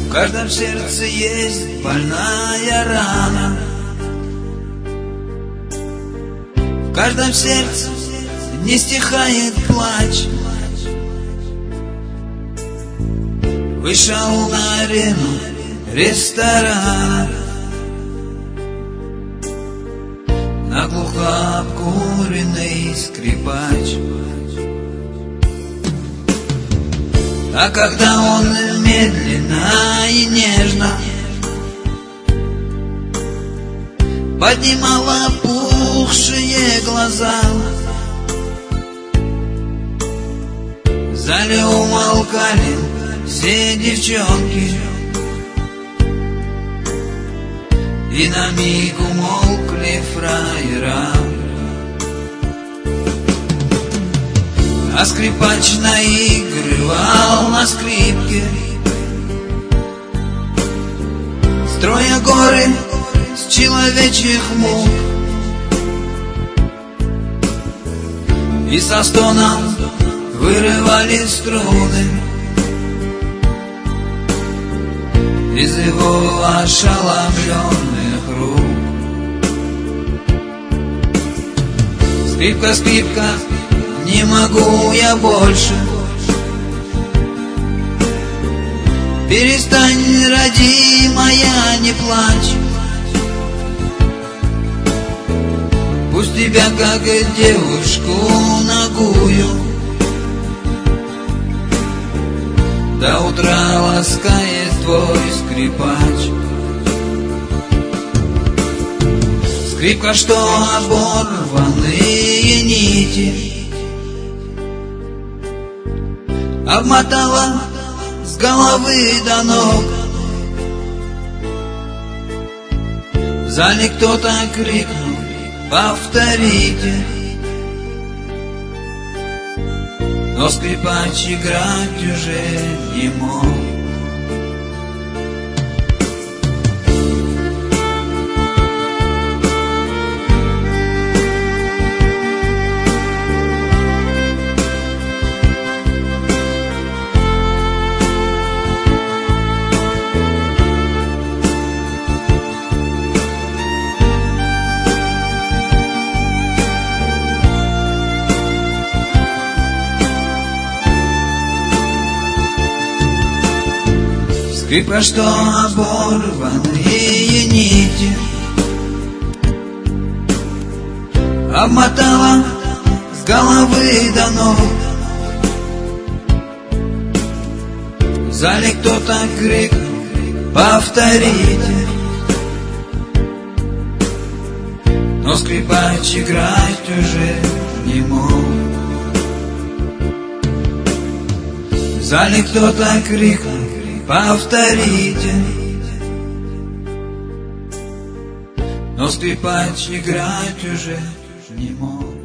В каждом сердце есть больная рана, в каждом сердце не стихает плач. Вышел на арену ресторана, наглухо обкуренный скрипач. А когда он медленно и нежно поднимал опухшие глаза, в зале умолкали все девчонки, и на миг умолкли фраера. А скрипач наигрывал на скрипке, строя горы с человечьих мук, и со стоном вырывали струны из его ошеломленных рук. Скрипка, скрипка, не могу я больше, перестань, родимая, не плачь. Пусть тебя, как девушку нагую, до утра ласкает твой скрипач. Скрипка, что оборванные нити обмотала с головы до ног. В зале кто-то крикнул: повторите. Но скрипач играть уже не мог. Скрипка, что оборванные нити обмотала с головы до ног. В зале кто-то крикнул: повторите. Но скрипач играть уже не мог. В зале кто-то крикнул: повторите. Но скрипач играть уже не мог.